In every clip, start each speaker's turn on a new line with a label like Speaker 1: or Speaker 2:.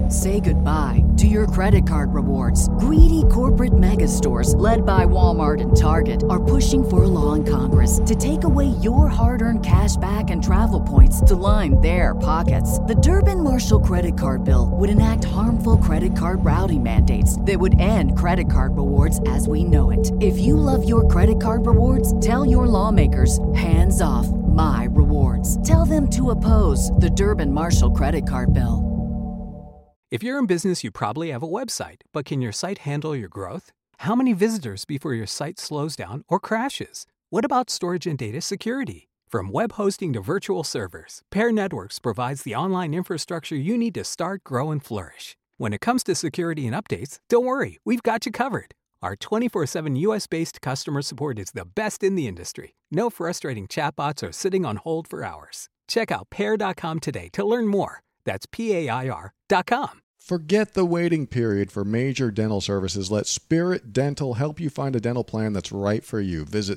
Speaker 1: Say goodbye to your credit card rewards. Greedy corporate mega stores, led by Walmart and Target, are pushing for a law in Congress to take away your hard-earned cash back and travel points to line their pockets. The Durbin-Marshall credit card bill would enact harmful credit card routing mandates that would end credit card rewards as we know it. If you love your credit card rewards, tell your lawmakers, hands off my rewards. Tell them to oppose the Durbin-Marshall credit card bill.
Speaker 2: If you're in business, you probably have a website, but can your site handle your growth? How many visitors before your site slows down or crashes? What about storage and data security? From web hosting to virtual servers, Pair Networks provides the online infrastructure you need to start, grow, and flourish. When it comes to security and updates, don't worry, we've got you covered. Our 24/7 US-based customer support is the best in the industry. No frustrating chatbots or sitting on hold for hours. Check out Pair.com today to learn more. That's PAIR.com.
Speaker 3: Forget the waiting period for major dental services. Let Spirit Dental help you find a dental plan that's right for you. Visit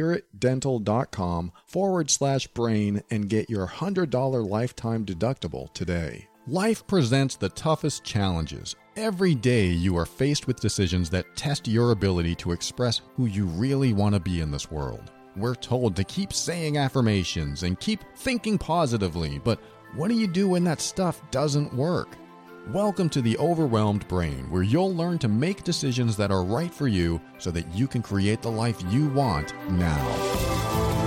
Speaker 3: spiritdental.com/brain and get your $100 lifetime deductible today. Life presents the toughest challenges. Every day you are faced with decisions that test your ability to express who you really want to be in this world. We're told to keep saying affirmations and keep thinking positively, but what do you do when that stuff doesn't work? Welcome to the Overwhelmed Brain, where you'll learn to make decisions that are right for you so that you can create the life you want now.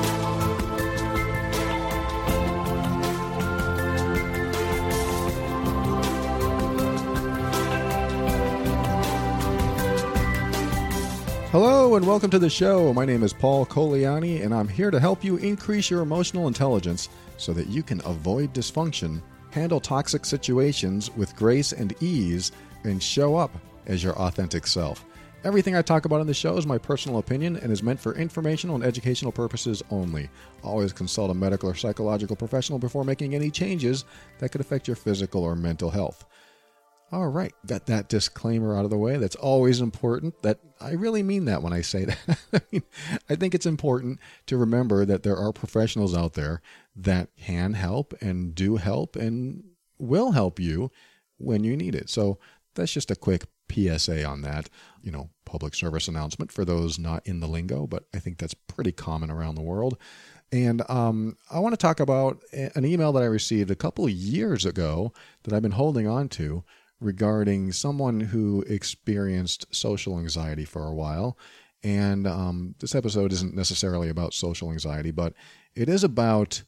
Speaker 3: Hello and welcome to the show. My name is Paul Coliani and I'm here to help you increase your emotional intelligence so that you can avoid dysfunction, handle toxic situations with grace and ease, and show up as your authentic self. Everything I talk about on the show is my personal opinion and is meant for informational and educational purposes only. Always consult a medical or psychological professional before making any changes that could affect your physical or mental health. All right, got that disclaimer out of the way. That's always important. That I really mean that when I say that. I think it's important to remember that there are professionals out there that can help and do help and will help you when you need it. So that's just a quick PSA on that, public service announcement for those not in the lingo, but I think that's pretty common around the world. And I want to talk about an email that I received a couple of years ago that I've been holding on to, regarding someone who experienced social anxiety for a while. And this episode isn't necessarily about social anxiety, but it is about,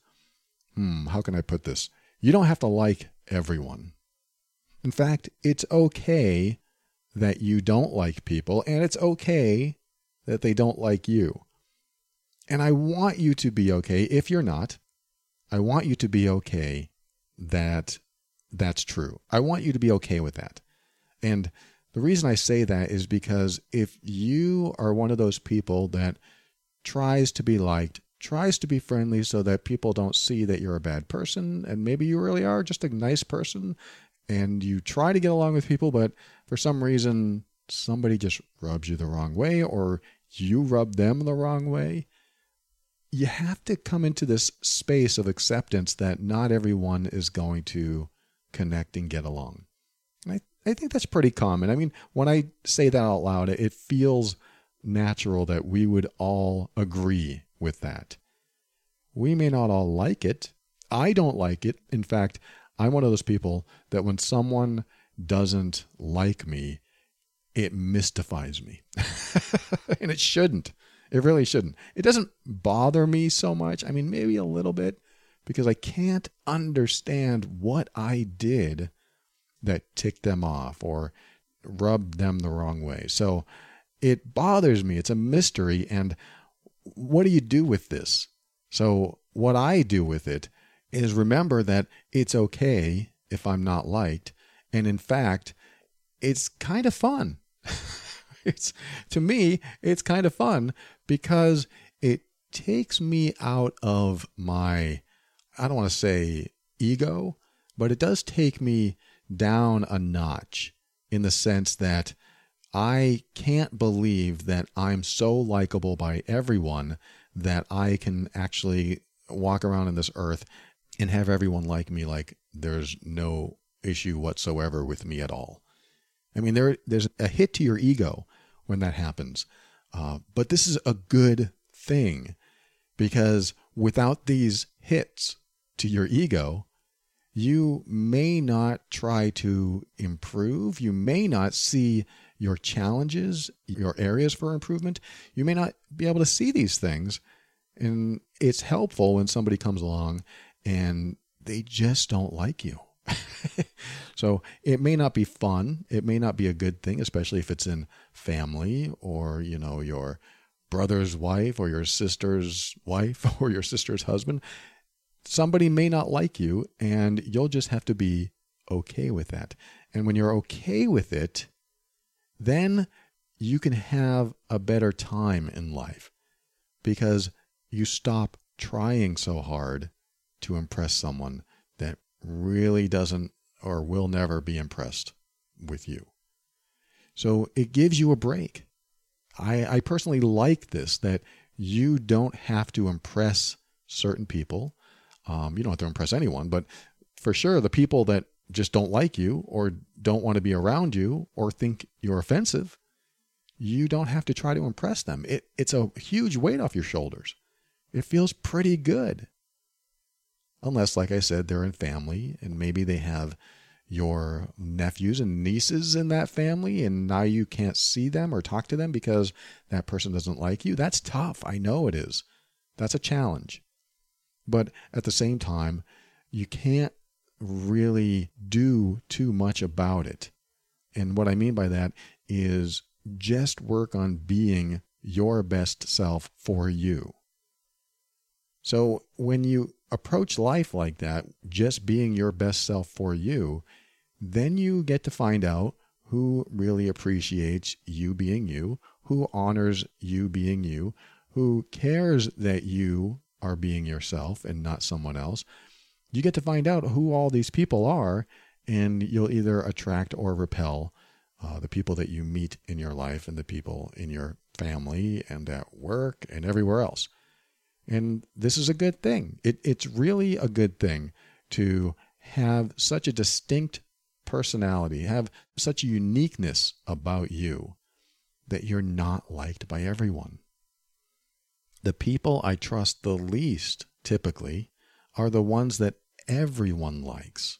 Speaker 3: how can I put this? You don't have to like everyone. In fact, it's okay that you don't like people, and it's okay that they don't like you. And I want you to be okay. If you're not, I want you to be okay that that's true. I want you to be okay with that. And the reason I say that is because if you are one of those people that tries to be liked, tries to be friendly so that people don't see that you're a bad person, and maybe you really are just a nice person, and you try to get along with people, but for some reason somebody just rubs you the wrong way, or you rub them the wrong way, you have to come into this space of acceptance that not everyone is going to connect and get along. I think that's pretty common. I mean, when I say that out loud, it feels natural that we would all agree with that. We may not all like it. I don't like it. In fact, I'm one of those people that when someone doesn't like me, it mystifies me. And it shouldn't. It really shouldn't. It doesn't bother me so much. I mean, maybe a little bit, because I can't understand what I did that ticked them off or rubbed them the wrong way. So it bothers me. It's a mystery. And what do you do with this? So what I do with it is remember that it's okay if I'm not liked. And in fact, it's kind of fun. To me, it's kind of fun because it takes me out of my, I don't want to say ego, but it does take me down a notch in the sense that I can't believe that I'm so likable by everyone that I can actually walk around in this earth and have everyone like me like there's no issue whatsoever with me at all. I mean, there's a hit to your ego when that happens. But this is a good thing, because without these hits to your ego, you may not try to improve. You may not see your challenges, your areas for improvement. You may not be able to see these things. And it's helpful when somebody comes along and they just don't like you. So it may not be fun. It may not be a good thing, especially if it's in family or, your brother's wife or your sister's wife or your sister's husband. Somebody may not like you, and you'll just have to be okay with that. And when you're okay with it, then you can have a better time in life, because you stop trying so hard to impress someone that really doesn't or will never be impressed with you. So it gives you a break. I personally like this, that you don't have to impress certain people. You don't have to impress anyone, but for sure, the people that just don't like you or don't want to be around you or think you're offensive, you don't have to try to impress them. It's a huge weight off your shoulders. It feels pretty good. Unless, like I said, they're in family and maybe they have your nephews and nieces in that family, and now you can't see them or talk to them because that person doesn't like you. That's tough. I know it is. That's a challenge. But at the same time, you can't really do too much about it. And what I mean by that is just work on being your best self for you. So when you approach life like that, just being your best self for you, then you get to find out who really appreciates you being you, who honors you being you, who cares that you are being yourself and not someone else. You get to find out who all these people are, and you'll either attract or repel the people that you meet in your life and the people in your family and at work and everywhere else. And this is a good thing. It's really a good thing to have such a distinct personality, have such a uniqueness about you that you're not liked by everyone. The people I trust the least, typically, are the ones that everyone likes.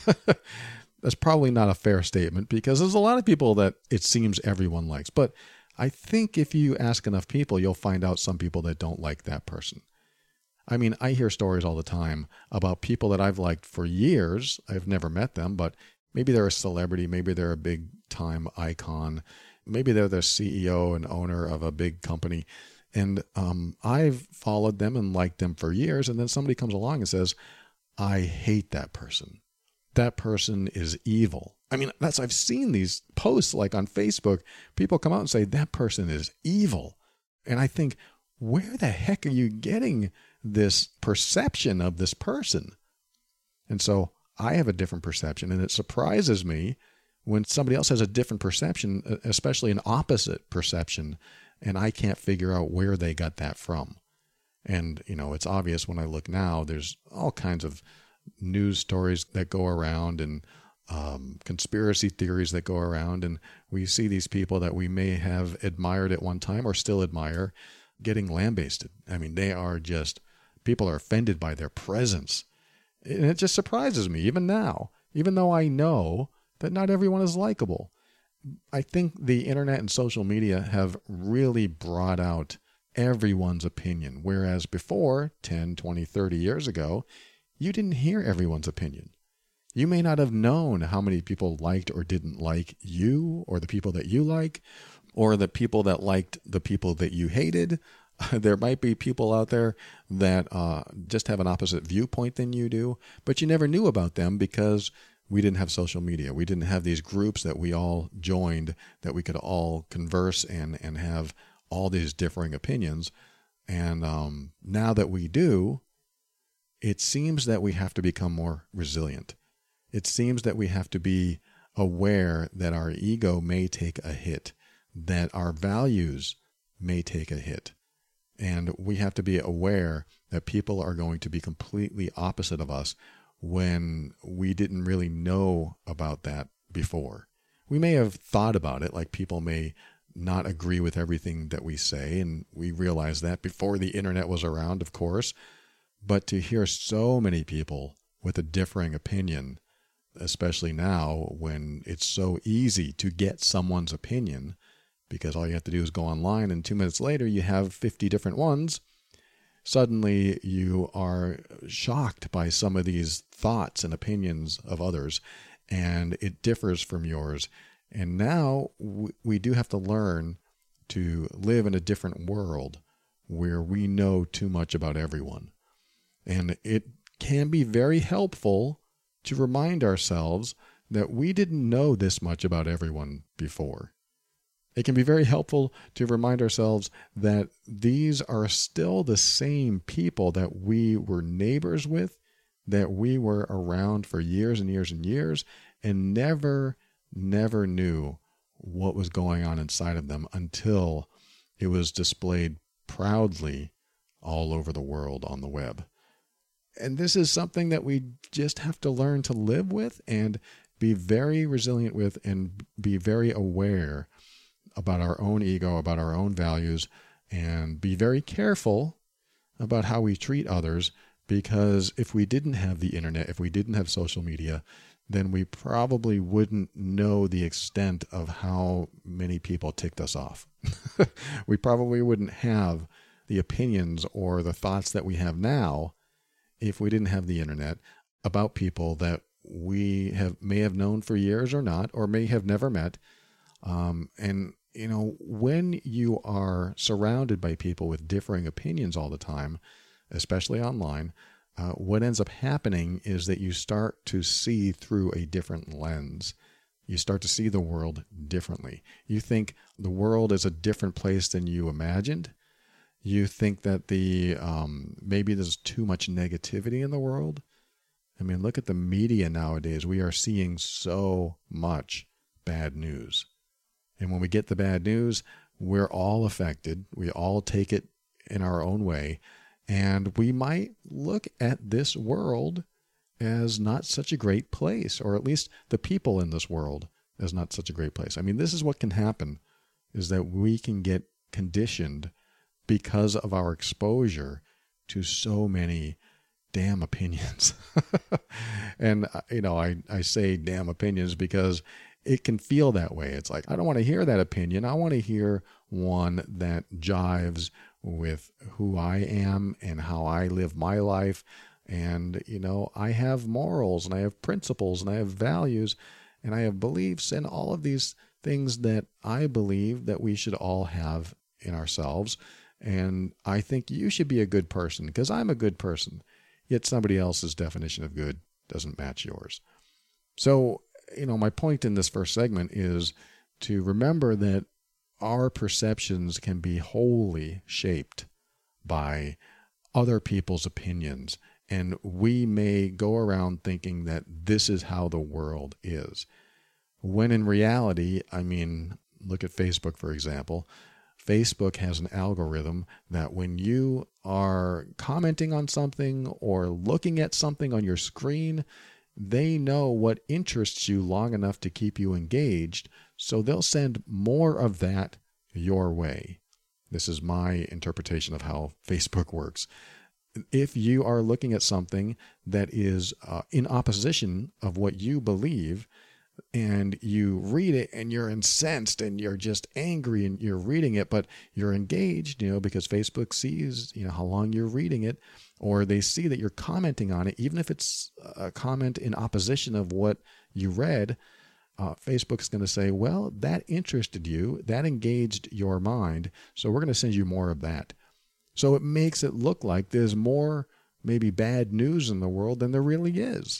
Speaker 3: That's probably not a fair statement, because there's a lot of people that it seems everyone likes. But I think if you ask enough people, you'll find out some people that don't like that person. I mean, I hear stories all the time about people that I've liked for years. I've never met them, but maybe they're a celebrity. Maybe they're a big time icon. Maybe they're the CEO and owner of a big company. And I've followed them and liked them for years. And then somebody comes along and says, I hate that person. That person is evil. I mean, I've seen these posts like on Facebook. People come out and say, that person is evil. And I think, where the heck are you getting this perception of this person? And so I have a different perception, and it surprises me when somebody else has a different perception, especially an opposite perception, and I can't figure out where they got that from. And, it's obvious when I look now, there's all kinds of news stories that go around and conspiracy theories that go around. And we see these people that we may have admired at one time or still admire getting lambasted. I mean, people are offended by their presence. And it just surprises me, even now, even though I know that not everyone is likable. I think the internet and social media have really brought out everyone's opinion, whereas before, 10, 20, 30 years ago, you didn't hear everyone's opinion. You may not have known how many people liked or didn't like you, or the people that you like, or the people that liked the people that you hated. There might be people out there that just have an opposite viewpoint than you do, but you never knew about them because we didn't have social media. We didn't have these groups that we all joined that we could all converse and have all these differing opinions. And now that we do, it seems that we have to become more resilient. It seems that we have to be aware that our ego may take a hit, that our values may take a hit. And we have to be aware that people are going to be completely opposite of us when we didn't really know about that before. We may have thought about it, like people may not agree with everything that we say, and we realized that before the internet was around, of course. But to hear so many people with a differing opinion, especially now when it's so easy to get someone's opinion, because all you have to do is go online and 2 minutes later you have 50 different ones, suddenly you are shocked by some of these thoughts and opinions of others, and it differs from yours. And now we do have to learn to live in a different world where we know too much about everyone. And it can be very helpful to remind ourselves that we didn't know this much about everyone before. It can be very helpful to remind ourselves that these are still the same people that we were neighbors with, that we were around for years and years and years, and never knew what was going on inside of them until it was displayed proudly all over the world on the web. And this is something that we just have to learn to live with and be very resilient with, and be very aware about our own ego, about our own values, and be very careful about how we treat others, because if we didn't have the internet, if we didn't have social media, then we probably wouldn't know the extent of how many people ticked us off. We probably wouldn't have the opinions or the thoughts that we have now if we didn't have the internet about people that we may have known for years or not, or may have never met. And when you are surrounded by people with differing opinions all the time, especially online, what ends up happening is that you start to see through a different lens. You start to see the world differently. You think the world is a different place than you imagined. You think that maybe there's too much negativity in the world. I mean, look at the media nowadays. We are seeing so much bad news. And when we get the bad news, we're all affected. We all take it in our own way. And we might look at this world as not such a great place, or at least the people in this world as not such a great place. I mean, this is what can happen, is that we can get conditioned because of our exposure to so many damn opinions. And, I say damn opinions because it can feel that way. It's like, I don't want to hear that opinion. I want to hear one that jives with who I am and how I live my life. And, I have morals, and I have principles, and I have values, and I have beliefs, and all of these things that I believe that we should all have in ourselves. And I think you should be a good person because I'm a good person. Yet somebody else's definition of good doesn't match yours. So, my point in this first segment is to remember that our perceptions can be wholly shaped by other people's opinions. And we may go around thinking that this is how the world is. When in reality, look at Facebook, for example. Facebook has an algorithm that when you are commenting on something or looking at something on your screen, they know what interests you long enough to keep you engaged, so they'll send more of that your way. This is my interpretation of how Facebook works. If you are looking at something that is in opposition of what you believe, and you read it and you're incensed and you're just angry and you're reading it, but you're engaged, because Facebook sees, how long you're reading it, or they see that you're commenting on it, even if it's a comment in opposition of what you read, Facebook's going to say, well, that interested you, that engaged your mind, so we're going to send you more of that. So it makes it look like there's more maybe bad news in the world than there really is.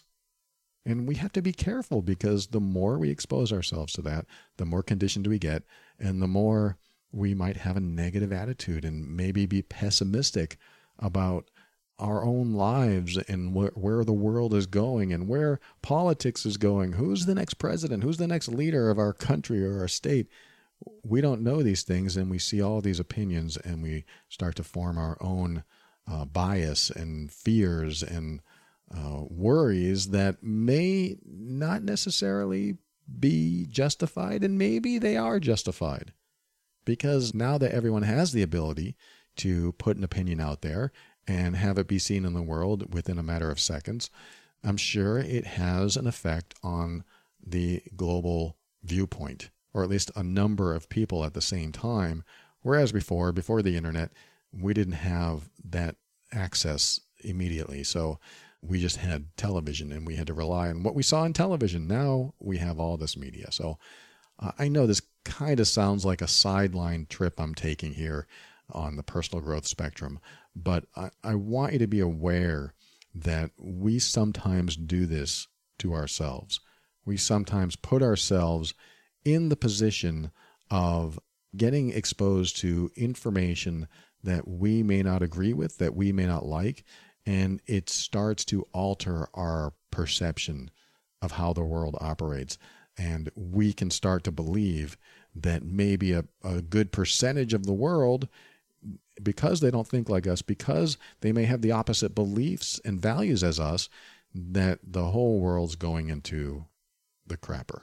Speaker 3: And we have to be careful, because the more we expose ourselves to that, the more conditioned we get, and the more we might have a negative attitude and maybe be pessimistic about our own lives and where the world is going and where politics is going. Who's the next president? Who's the next leader of our country or our state? We don't know these things, and we see all these opinions, and we start to form our own bias and fears and worries that may not necessarily be justified, and maybe they are justified. Because now that everyone has the ability to put an opinion out there and have it be seen in the world within a matter of seconds, I'm sure it has an effect on the global viewpoint, or at least a number of people at the same time. Whereas before the internet, we didn't have that access immediately. So we just had television and we had to rely on what we saw on television. Now we have all this media. So I know this kind of sounds like a sideline trip I'm taking here on the personal growth spectrum, but I want you to be aware that we sometimes do this to ourselves. We sometimes put ourselves in the position of getting exposed to information that we may not agree with, that we may not like, and it starts to alter our perception of how the world operates. And we can start to believe that maybe a good percentage of the world, because they don't think like us, because they may have the opposite beliefs and values as us, that the whole world's going into the crapper.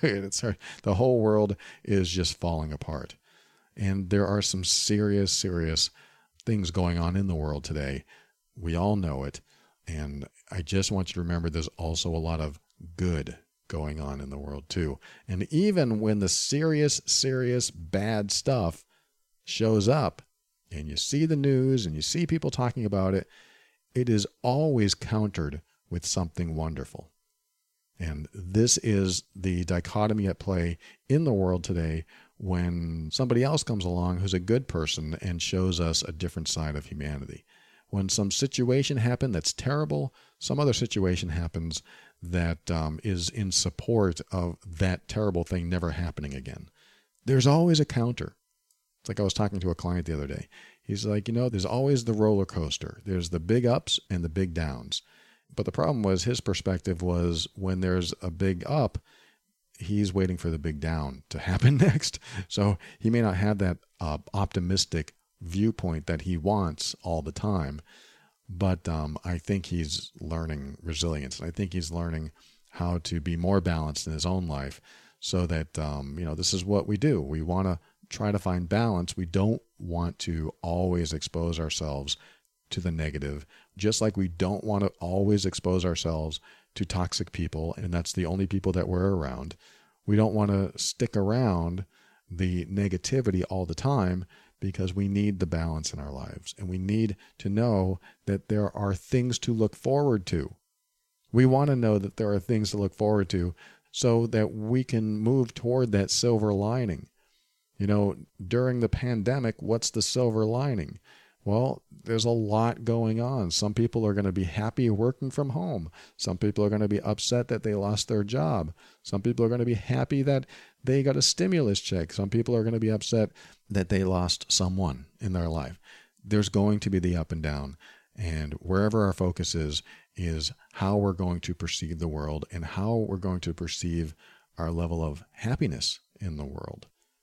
Speaker 3: The whole world is just falling apart. And there are some serious, serious things going on in the world today. We all know it. And I just want you to remember there's also a lot of good going on in the world too. And even when the serious, serious bad stuff shows up and you see the news and you see people talking about it, it is always countered with something wonderful. And this is the dichotomy at play in the world today when somebody else comes along who's a good person and shows us a different side of humanity. When some situation happens that's terrible, some other situation happens that is in support of that terrible thing never happening again. There's always a counter. It's like I was talking to a client the other day. He's like, there's always the roller coaster. There's the big ups and the big downs. But the problem was his perspective was when there's a big up, he's waiting for the big down to happen next. So he may not have that optimistic viewpoint that he wants all the time. But I think he's learning resilience. And I think he's learning how to be more balanced in his own life so that, this is what we do. We want to try to find balance. We don't want to always expose ourselves to the negative, just like we don't want to always expose ourselves to toxic people, and that's the only people that we're around. We don't want to stick around the negativity all the time because we need the balance in our lives, and we need to know that there are things to look forward to. We want to know that there are things to look forward to so that we can move toward that silver lining. During the pandemic, what's the silver lining? Well, there's a lot going on. Some people are going to be happy working from home. Some people are going to be upset that they lost their job. Some people are going to be happy that they got a stimulus check. Some people are going to be upset that they lost someone in their life. There's going to be the up and down. And wherever our focus is how we're going to perceive the world and how we're going to perceive our level of happiness in the world.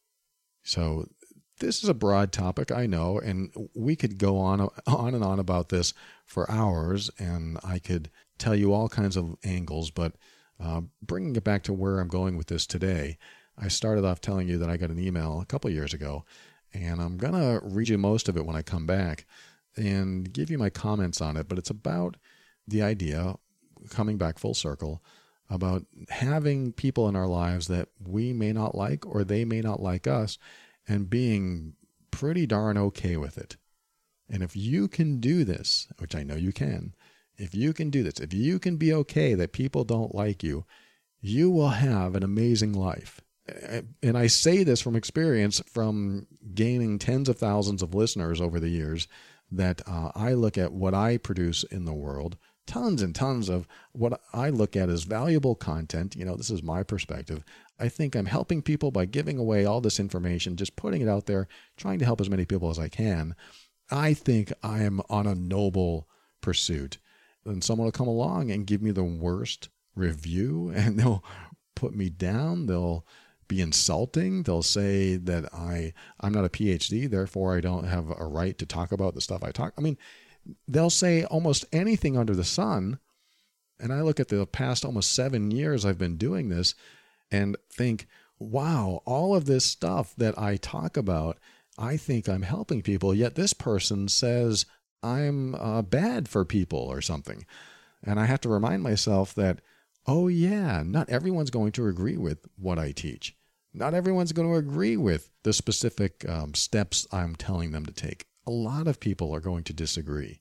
Speaker 3: So this is a broad topic, I know, and we could go on and on about this for hours, and I could tell you all kinds of angles, but bringing it back to where I'm going with this today, I started off telling you that I got an email a couple of years ago, and I'm going to read you most of it when I come back and give you my comments on it, but it's about the idea, coming back full circle, about having people in our lives that we may not like or they may not like us, and being pretty darn okay with it. And if you can do this, which I know you can, if you can do this, if you can be okay that people don't like you, you will have an amazing life. And I say this from experience, from gaining tens of thousands of listeners over the years, that I look at what I produce in the world, tons and tons of what I look at as valuable content. This is my perspective. I think I'm helping people by giving away all this information, just putting it out there, trying to help as many people as I can. I think I am on a noble pursuit. And someone will come along and give me the worst review, and they'll put me down. They'll be insulting. They'll say that I'm not a PhD, therefore I don't have a right to talk about the stuff I talk. They'll say almost anything under the sun And I look at the past almost 7 years I've been doing this and think, wow, all of this stuff that I talk about, I think I'm helping people, yet this person says I'm bad for people or something. And I have to remind myself that, oh yeah, not everyone's going to agree with what I teach. Not everyone's going to agree with the specific steps I'm telling them to take. A lot of people are going to disagree.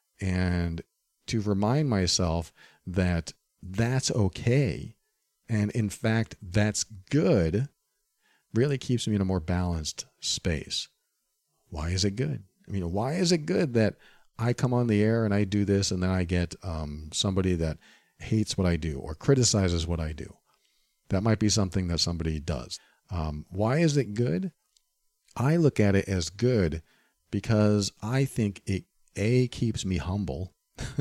Speaker 3: And to remind myself that that's okay, and in fact, that's good, really keeps me in a more balanced space. Why is it good? I mean, why is it good that I come on the air and I do this and then I get somebody that hates what I do or criticizes what I do? That might be something that somebody does. Why is it good? I look at it as good because I think it, A, keeps me humble.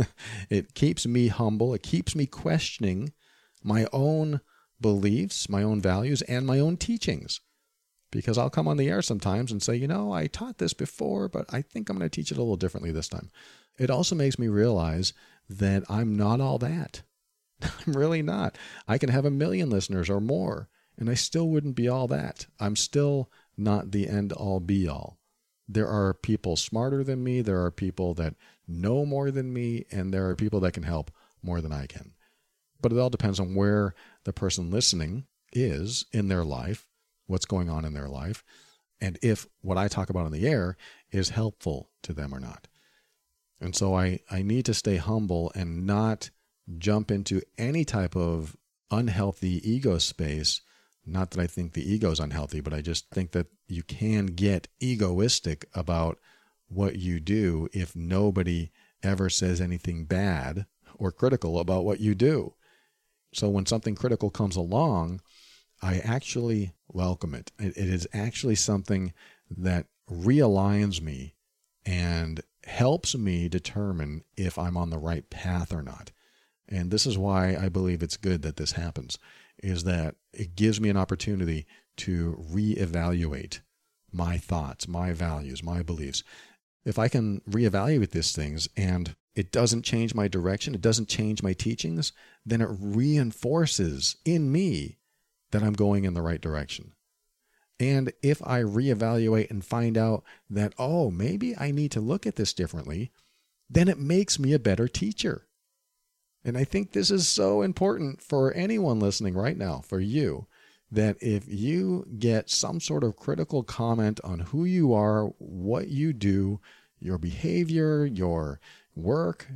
Speaker 3: It keeps me humble. It keeps me questioning my own beliefs, my own values, and my own teachings. Because I'll come on the air sometimes and say, you know, I taught this before, but I think I'm going to teach it a little differently this time. It also makes me realize that I'm not all that. I'm really not. I can have 1 million listeners or more, and I still wouldn't be all that. I'm still not the end-all, be-all. There are people smarter than me. There are people that know more than me, and there are people that can help more than I can. But it all depends on where the person listening is in their life, what's going on in their life, and if what I talk about on the air is helpful to them or not. And so I need to stay humble and not jump into any type of unhealthy ego space. Not that I think the ego is unhealthy, but I just think that you can get egoistic about what you do if nobody ever says anything bad or critical about what you do. So when something critical comes along, I actually welcome it. It is actually something that realigns me and helps me determine if I'm on the right path or not. And this is why I believe it's good that this happens, is that it gives me an opportunity to reevaluate my thoughts, my values, my beliefs. If I can reevaluate these things and it doesn't change my direction, it doesn't change my teachings, then it reinforces in me that I'm going in the right direction. And if I reevaluate and find out that, oh, maybe I need to look at this differently, then it makes me a better teacher. And I think this is so important for anyone listening right now, for you, that if you get some sort of critical comment on who you are, what you do, your behavior, your work,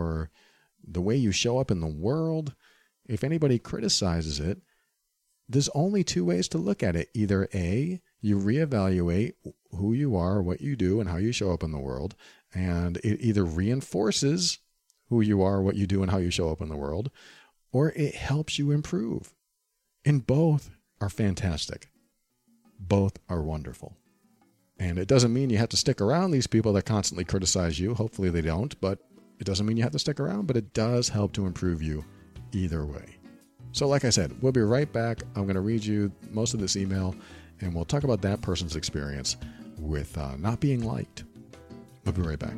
Speaker 3: the way you show up in the world, if anybody criticizes it, there's only two ways to look at it. Either A, you reevaluate who you are, what you do, and how you show up in the world, and it either reinforces who you are, what you do, and how you show up in the world, or it helps you improve. And both are fantastic. Both are wonderful. And it doesn't mean you have to stick around these people that constantly criticize you. Hopefully they don't, but it doesn't mean you have to stick around, but it does help to improve you either way. So like I said, we'll be right back. I'm going to read you most of this email, and we'll talk about that person's experience with not being liked. We'll be right back.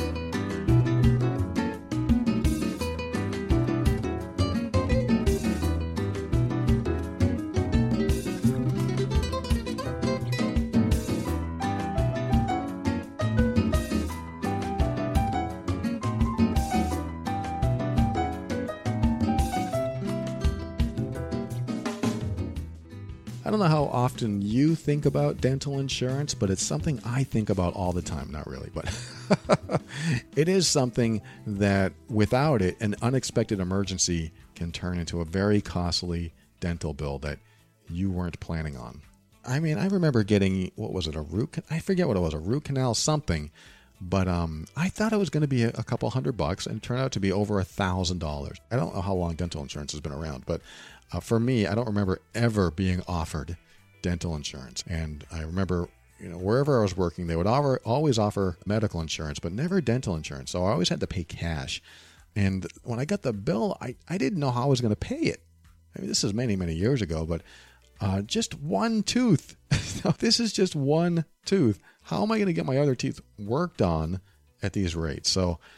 Speaker 3: I don't know how often you think about dental insurance, but it's something I think about all the time. Not really, but it is something that without it, an unexpected emergency can turn into a very costly dental bill that you weren't planning on. I mean, I remember getting, I forget what it was, a root canal something, but I thought it was going to be a couple $100 and it turned out to be over $1,000. I don't know how long dental insurance has been around, but for me, I don't remember ever being offered dental insurance. And I remember, wherever I was working, they would always offer medical insurance, but never dental insurance. So I always had to pay cash. And when I got the bill, I didn't know how I was going to pay it. I mean, this is many, many years ago, but just one tooth. This is just one tooth. How am I going to get my other teeth worked on at these rates? So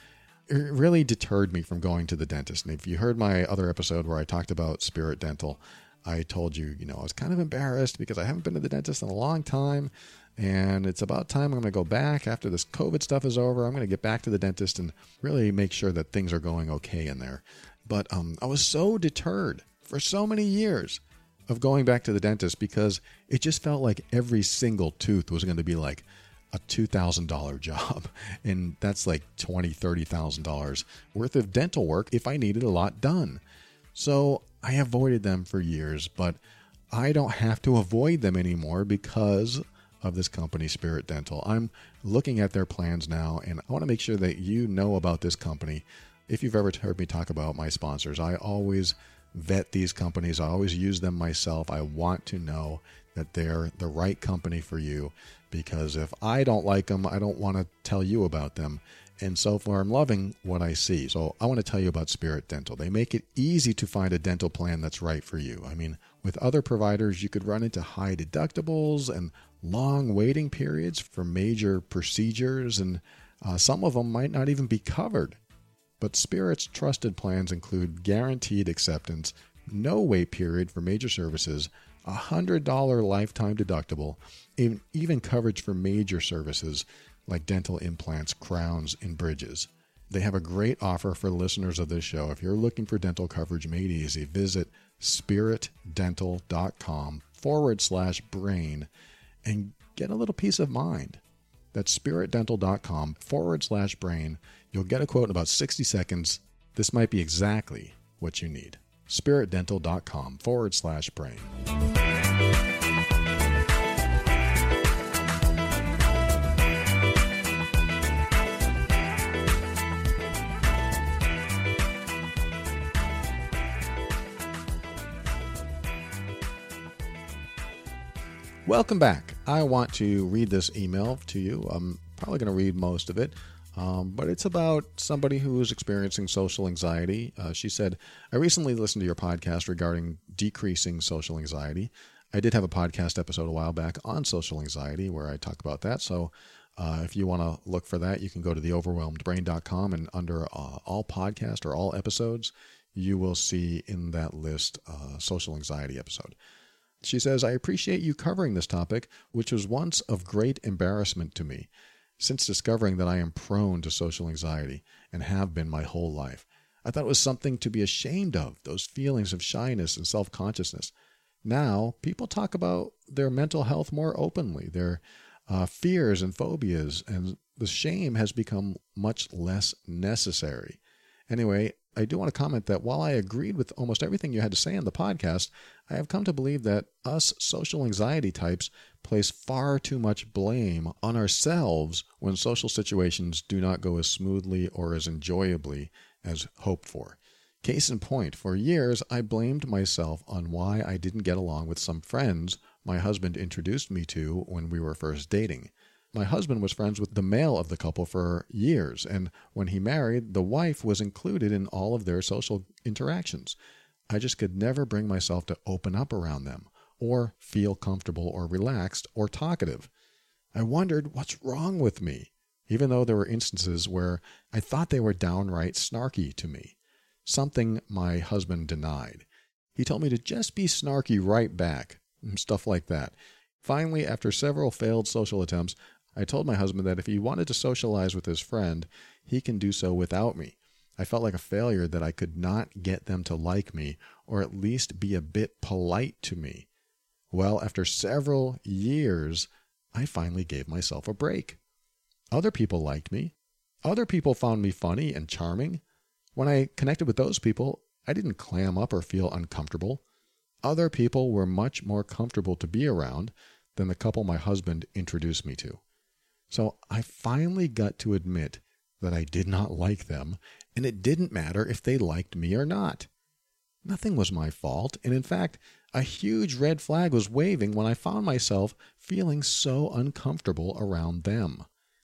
Speaker 3: it really deterred me from going to the dentist. And if you heard my other episode where I talked about Spirit Dental, I told you, I was kind of embarrassed because I haven't been to the dentist in a long time. And it's about time I'm going to go back after this COVID stuff is over. I'm going to get back to the dentist and really make sure that things are going okay in there. But I was so deterred for so many years of going back to the dentist because it just felt like every single tooth was going to be like a $2,000 job. And that's like $20,000, $30,000 worth of dental work if I needed a lot done. So I avoided them for years, but I don't have to avoid them anymore because of this company, Spirit Dental. I'm looking at their plans now, and I want to make sure that you know about this company. If you've ever heard me talk about my sponsors, I always vet these companies. I always use them myself. I want to know that they're the right company for you, because if I don't like them, I don't want to tell you about them. And so far, I'm loving what I see. So I want to tell you about Spirit Dental. They make it easy to find a dental plan that's right for you. I mean, with other providers, you could run into high deductibles and long waiting periods for major procedures, and some of them might not even be covered. But Spirit's trusted plans include guaranteed acceptance, no wait period for major services, $100 lifetime deductible, and even coverage for major services like dental implants, crowns, and bridges. They have a great offer for listeners of this show. If you're looking for dental coverage made easy, visit spiritdental.com/brain and get a little peace of mind. That's spiritdental.com/brain. You'll get a quote in about 60 seconds. This might be exactly what you need. spiritdental.com/brain. Welcome back. I want to read this email to you. I'm probably going to read most of it, but it's about somebody who is experiencing social anxiety. She said, I recently listened to your podcast regarding decreasing social anxiety. I did have a podcast episode a while back on social anxiety where I talk about that. So if you want to look for that, you can go to theoverwhelmedbrain.com, and under all podcast or all episodes, you will see in that list social anxiety episode. She says, I appreciate you covering this topic, which was once of great embarrassment to me, since discovering that I am prone to social anxiety and have been my whole life. I thought it was something to be ashamed of, those feelings of shyness and self-consciousness. Now, people talk about their mental health more openly, their fears and phobias, and the shame has become much less necessary. Anyway, I do want to comment that while I agreed with almost everything you had to say in the podcast, I have come to believe that us social anxiety types place far too much blame on ourselves when social situations do not go as smoothly or as enjoyably as hoped for. Case in point, for years I blamed myself on why I didn't get along with some friends my husband introduced me to when we were first dating. My husband was friends with the male of the couple for years, and when he married, the wife was included in all of their social interactions. I just could never bring myself to open up around them, or feel comfortable or relaxed or talkative. I wondered what's wrong with me, even though there were instances where I thought they were downright snarky to me, something my husband denied. He told me to just be snarky right back, stuff like that. Finally, after several failed social attempts, I told my husband that if he wanted to socialize with his friend, he can do so without me. I felt like a failure that I could not get them to like me, or at least be a bit polite to me. Well, after several years, I finally gave myself a break. Other people liked me. Other people found me funny and charming. When I connected with those people, I didn't clam up or feel uncomfortable. Other people were much more comfortable to be around than the couple my husband introduced me to. So I finally got to admit that I did not like them, and it didn't matter if they liked me or not. Nothing was my fault, and in fact, a huge red flag was waving when I found myself feeling so uncomfortable around them.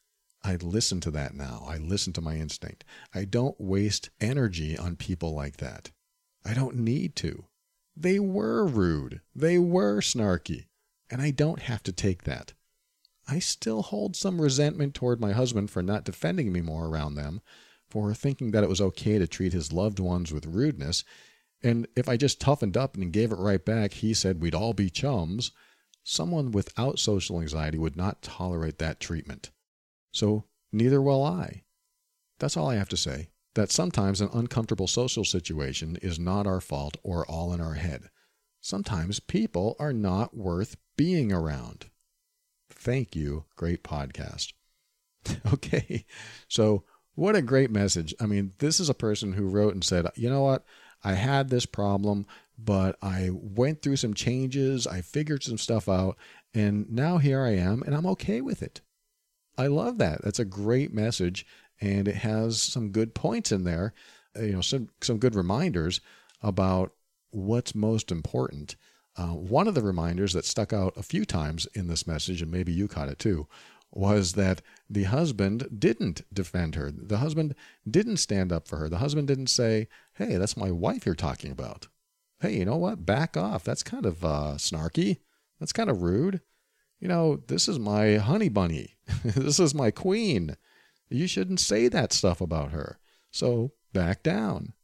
Speaker 3: I listen to that now. I listen to my instinct. I don't waste energy on people like that. I don't need to. They were rude. They were snarky, and I don't have to take that. I still hold some resentment toward my husband for not defending me more around them, for thinking that it was okay to treat his loved ones with rudeness. And if I just toughened up and gave it right back, he said we'd all be chums. Someone without social anxiety would not tolerate that treatment. So neither will I. That's all I have to say. That sometimes an uncomfortable social situation is not our fault or all in our head. Sometimes people are not worth being around. Thank you. Great podcast. Okay. So what a great message. I mean, this is a person who wrote and said, you know what? I had this problem, but I went through some changes. I figured some stuff out, and now here I am, and I'm okay with it. I love that. That's a great message, and it has some good points in there, some good reminders about what's most important. One of the reminders that stuck out a few times in this message, and maybe you caught it too, was that the husband didn't defend her. The husband didn't stand up for her. The husband didn't say, hey, that's my wife you're talking about. Hey, you know what? Back off. That's kind of snarky. That's kind of rude. This is my honey bunny. This is my queen. You shouldn't say that stuff about her. So back down.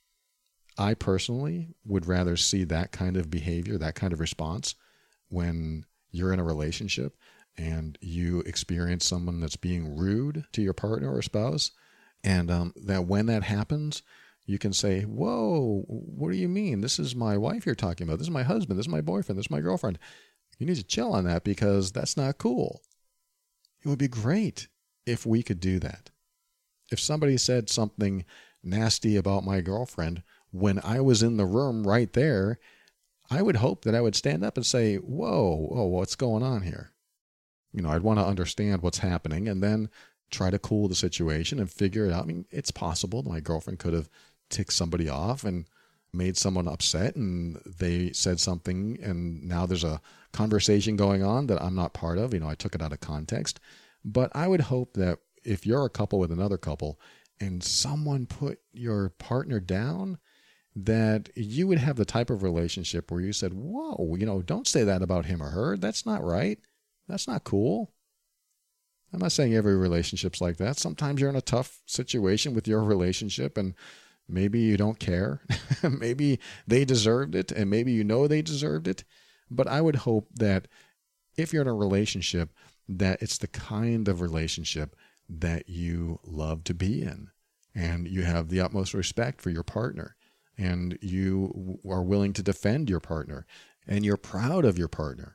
Speaker 3: I personally would rather see that kind of behavior, that kind of response when you're in a relationship and you experience someone that's being rude to your partner or spouse, and that when that happens, you can say, whoa, what do you mean? This is my wife you're talking about. This is my husband. This is my boyfriend. This is my girlfriend. You need to chill on that because that's not cool. It would be great if we could do that. If somebody said something nasty about my girlfriend when I was in the room right there, I would hope that I would stand up and say, whoa, what's going on here? I'd want to understand what's happening and then try to cool the situation and figure it out. I mean, it's possible my girlfriend could have ticked somebody off and made someone upset and they said something and now there's a conversation going on that I'm not part of. I took it out of context. But I would hope that if you're a couple with another couple and someone put your partner down, that you would have the type of relationship where you said, whoa, don't say that about him or her. That's not right. That's not cool. I'm not saying every relationship's like that. Sometimes you're in a tough situation with your relationship and maybe you don't care. Maybe they deserved it and maybe they deserved it. But I would hope that if you're in a relationship, that it's the kind of relationship that you love to be in and you have the utmost respect for your partner and you are willing to defend your partner and you're proud of your partner.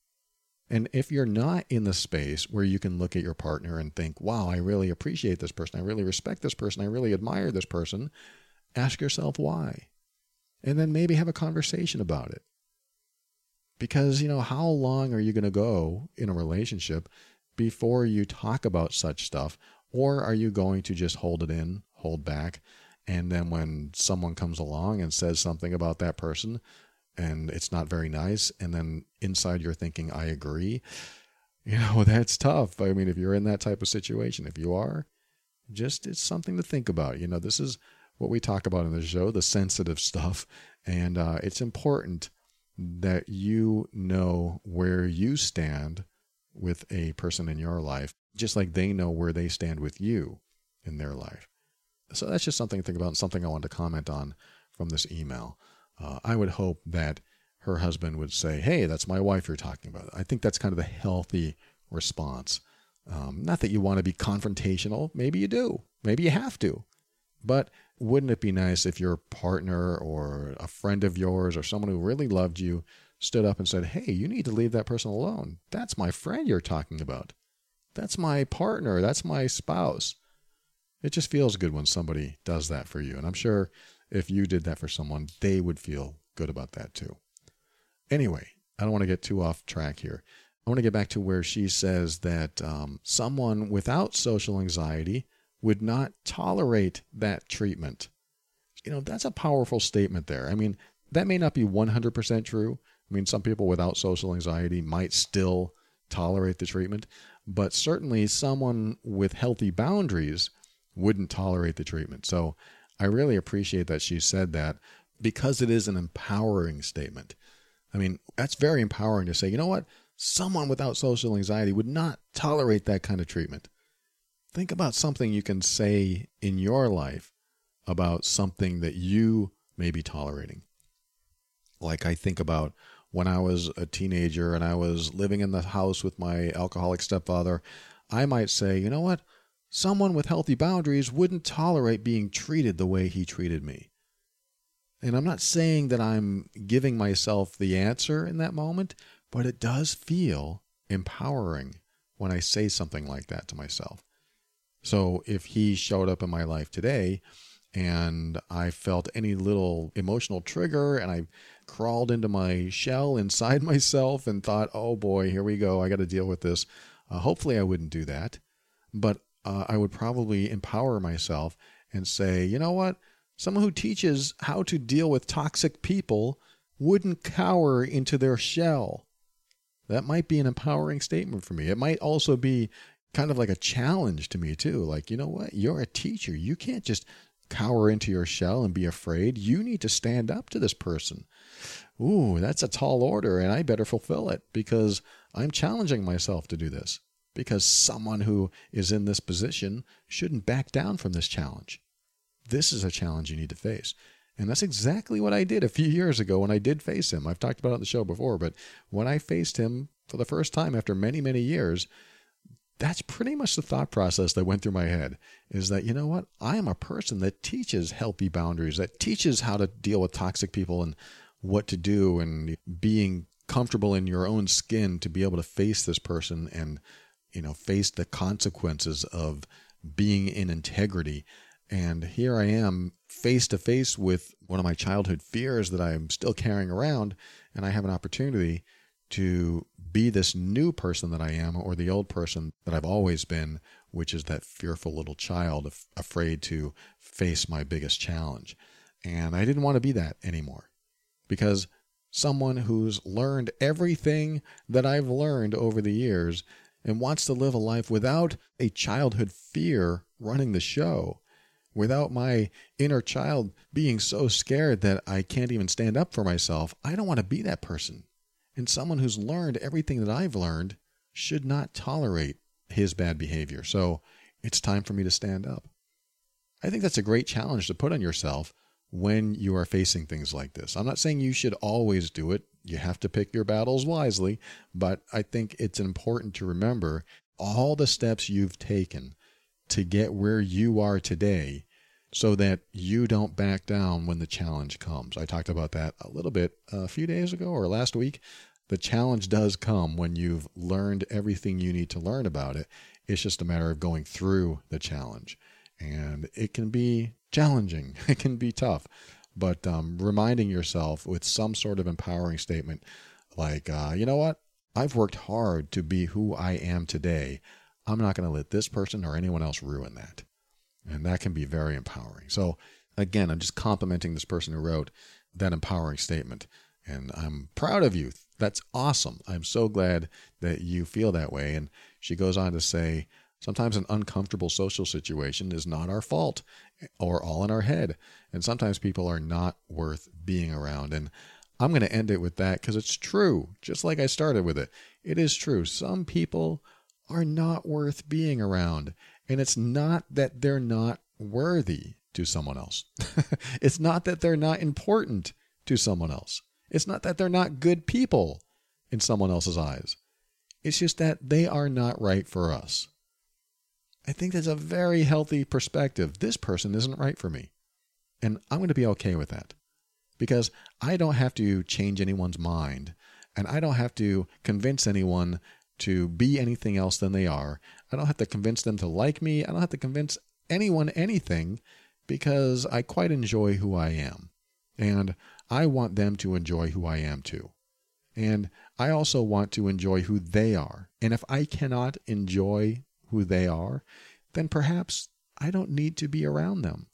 Speaker 3: And if you're not in the space where you can look at your partner and think, wow, I really appreciate this person. I really respect this person. I really admire this person. Ask yourself why. And then maybe have a conversation about it. Because, how long are you going to go in a relationship before you talk about such stuff? Or are you going to just hold it in, hold back, and then when someone comes along and says something about that person, and it's not very nice, and then inside you're thinking, I agree, that's tough. I mean, if you're in that type of situation, if you are, it's something to think about. This is what we talk about in the show, the sensitive stuff, and it's important that you know where you stand with a person in your life, just like they know where they stand with you in their life. So that's just something to think about and something I wanted to comment on from this email. I would hope that her husband would say, hey, that's my wife you're talking about. I think that's kind of the healthy response. Not that you want to be confrontational. Maybe you do. Maybe you have to. But wouldn't it be nice if your partner or a friend of yours or someone who really loved you stood up and said, hey, you need to leave that person alone. That's my friend you're talking about. That's my partner. That's my spouse. It just feels good when somebody does that for you. And I'm sure if you did that for someone, they would feel good about that too. Anyway, I don't want to get too off track here. I want to get back to where she says that someone without social anxiety would not tolerate that treatment. That's a powerful statement there. I mean, that may not be 100% true. I mean, some people without social anxiety might still tolerate the treatment, but certainly someone with healthy boundaries wouldn't tolerate the treatment. So I really appreciate that she said that because it is an empowering statement. I mean, that's very empowering to say, you know what? Someone without social anxiety would not tolerate that kind of treatment. think about something you can say in your life about something that you may be tolerating. Like I think about when I was a teenager and I was living in the house with my alcoholic stepfather, I might say, you know what? Someone with healthy boundaries wouldn't tolerate being treated the way he treated me. And I'm not saying that I'm giving myself the answer in that moment, but it does feel empowering when I say something like that to myself. So if he showed up in my life today and I felt any little emotional trigger and I crawled into my shell inside myself and thought, oh boy, here we go, I got to deal with this. Hopefully I wouldn't do that, but I would probably empower myself and say, you know what? Someone who teaches how to deal with toxic people wouldn't cower into their shell. That might be an empowering statement for me. It might also be kind of like a challenge to me too. Like, you know what? You're a teacher. You can't just cower into your shell and be afraid. You need to stand up to this person. Ooh, that's a tall order, and I better fulfill it because I'm challenging myself to do this. Because someone who is in this position shouldn't back down from this challenge. This is a challenge you need to face. And that's exactly what I did a few years ago when I did face him. I've talked about it on the show before, but when I faced him for the first time after many, many years, that's pretty much the thought process that went through my head, is that, you know what? I am a person that teaches healthy boundaries, that teaches how to deal with toxic people and what to do and being comfortable in your own skin to be able to face this person and, you know, face the consequences of being in integrity. And here I am face to face with one of my childhood fears that I'm still carrying around, and I have an opportunity to be this new person that I am, or the old person that I've always been, which is that fearful little child afraid to face my biggest challenge. And I didn't want to be that anymore, because someone who's learned everything that I've learned over the years and wants to live a life without a childhood fear running the show, without my inner child being so scared that I can't even stand up for myself, I don't want to be that person. And someone who's learned everything that I've learned should not tolerate his bad behavior. So it's time for me to stand up. I think that's a great challenge to put on yourself when you are facing things like this. I'm not saying you should always do it. You have to pick your battles wisely, but I think it's important to remember all the steps you've taken to get where you are today so that you don't back down when the challenge comes. I talked about that a little bit a few days ago or last week. The challenge does come when you've learned everything you need to learn about it. It's just a matter of going through the challenge. And it can be challenging. It can be tough. But reminding yourself with some sort of empowering statement like, you know what? I've worked hard to be who I am today. I'm not going to let this person or anyone else ruin that. And that can be very empowering. So again, I'm just complimenting this person who wrote that empowering statement. And I'm proud of you. That's awesome. I'm so glad that you feel that way. And she goes on to say, sometimes an uncomfortable social situation is not our fault or all in our head. And sometimes people are not worth being around. And I'm going to end it with that because it's true. Just like I started with it. It is true. Some people are not worth being around. And it's not that they're not worthy to someone else. It's not that they're not important to someone else. It's not that they're not good people in someone else's eyes. It's just that they are not right for us. I think that's a very healthy perspective. This person isn't right for me. And I'm going to be okay with that because I don't have to change anyone's mind and I don't have to convince anyone to be anything else than they are. I don't have to convince them to like me. I don't have to convince anyone anything because I quite enjoy who I am. And I want them to enjoy who I am too. And I also want to enjoy who they are. And if I cannot enjoy who they are, then perhaps I don't need to be around them.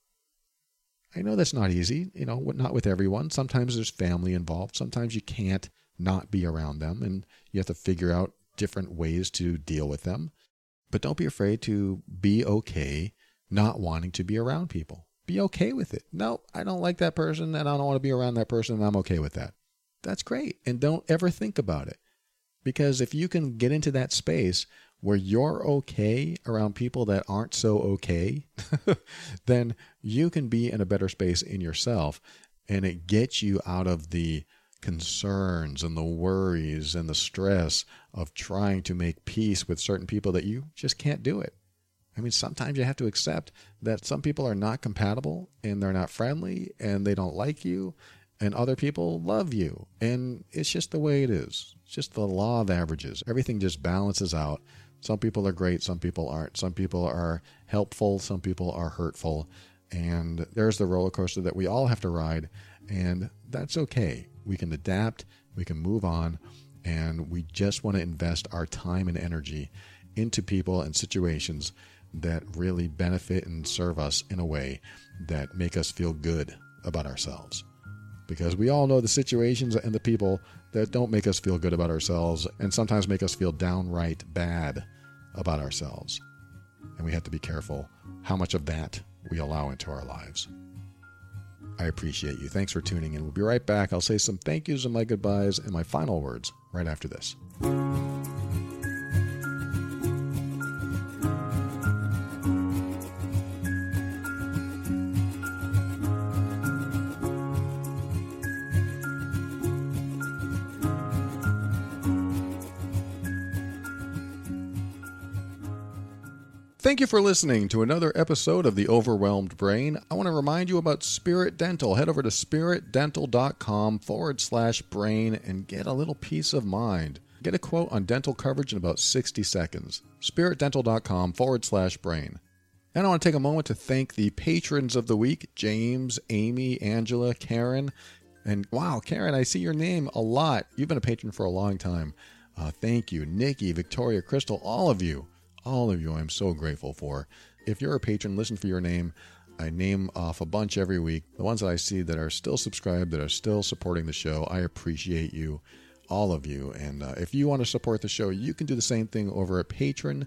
Speaker 3: I know that's not easy, not with everyone. Sometimes there's family involved. Sometimes you can't not be around them and you have to figure out different ways to deal with them. But don't be afraid to be okay not wanting to be around people. Be okay with it. No, I don't like that person and I don't want to be around that person and I'm okay with that. That's great. And don't ever think about it. Because if you can get into that space where you're okay around people that aren't so okay, then you can be in a better space in yourself, and it gets you out of the concerns and the worries and the stress of trying to make peace with certain people that you just can't do it. I mean, sometimes you have to accept that some people are not compatible and they're not friendly and they don't like you, and other people love you. And it's just the way it is. It's just the law of averages. Everything just balances out. Some people are great, some people aren't. Some people are helpful, some people are hurtful. And there's the roller coaster that we all have to ride, and that's okay. We can adapt, we can move on, and we just want to invest our time and energy into people and situations that really benefit and serve us in a way that make us feel good about ourselves. Because we all know the situations and the people that don't make us feel good about ourselves and sometimes make us feel downright bad about ourselves. And we have to be careful how much of that we allow into our lives. I appreciate you. Thanks for tuning in. We'll be right back. I'll say some thank yous and my goodbyes and my final words right after this. Thank you for listening to another episode of The Overwhelmed Brain. I want to remind you about Spirit Dental. Head over to spiritdental.com/brain and get a little peace of mind. Get a quote on dental coverage in about 60 seconds. spiritdental.com/brain. And I want to take a moment to thank the patrons of the week, James, Amy, Angela, Karen. And wow, Karen, I see your name a lot. You've been a patron for a long time. Thank you. Nikki, Victoria, Crystal, all of you I'm so grateful for. If you're a patron, listen for your name. I name off a bunch every week. The ones that I see that are still subscribed, that are still supporting the show, I appreciate you, all of you. And if you want to support the show, you can do the same thing over at